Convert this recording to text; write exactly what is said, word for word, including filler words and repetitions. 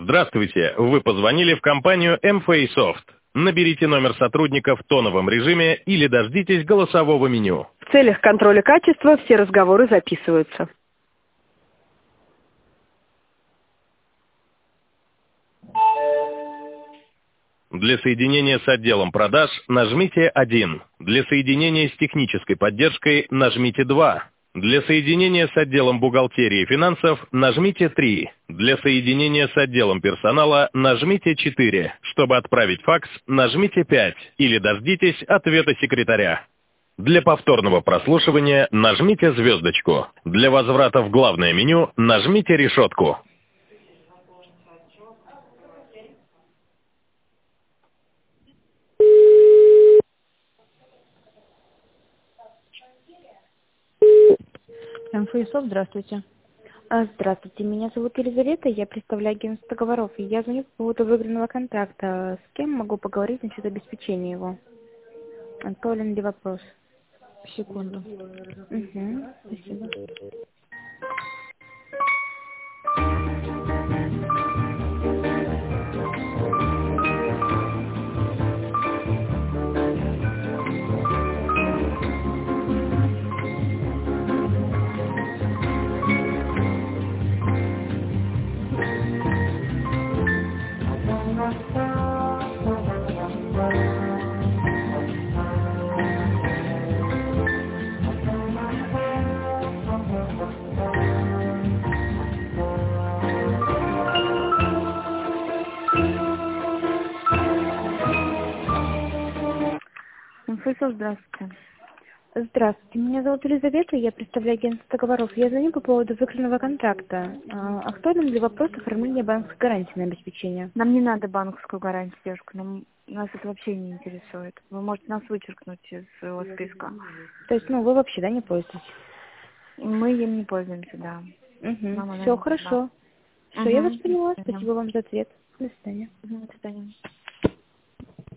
Здравствуйте, вы позвонили в компанию Mfaysoft. Наберите номер сотрудника в тоновом режиме или дождитесь голосового меню. В целях контроля качества все разговоры записываются. Для соединения с отделом продаж нажмите один. Для соединения с технической поддержкой нажмите два. Для соединения с отделом бухгалтерии и финансов нажмите три. Для соединения с отделом персонала нажмите четыре. Чтобы отправить факс, нажмите пять или дождитесь ответа секретаря. Для повторного прослушивания нажмите звездочку. Для возврата в главное меню нажмите решетку. Mfaysoft, здравствуйте. А, Здравствуйте, меня зовут Елизавета, я представляю агентство договоров, и я звоню по поводу выигранного контракта. С кем могу поговорить насчет обеспечения его? Актуален ли вопрос? Секунду. Угу, спасибо. Mfaysoft, здравствуйте. Здравствуйте, меня зовут Елизавета, я представляю агентство договоров. Я звоню по поводу выигранного контракта. А, Актуален ли вопрос оформления банковской гарантии на обеспечение? Нам не надо банковскую гарантию, девушка. Нам, нас это вообще не интересует. Вы можете нас вычеркнуть из своего списка. То есть, ну, вы вообще, да, не пользуетесь? Мы им не пользуемся, да. Угу. Все хорошо. Все, Угу. я вас поняла. Спасибо вам за ответ. До свидания. Угу, до свидания.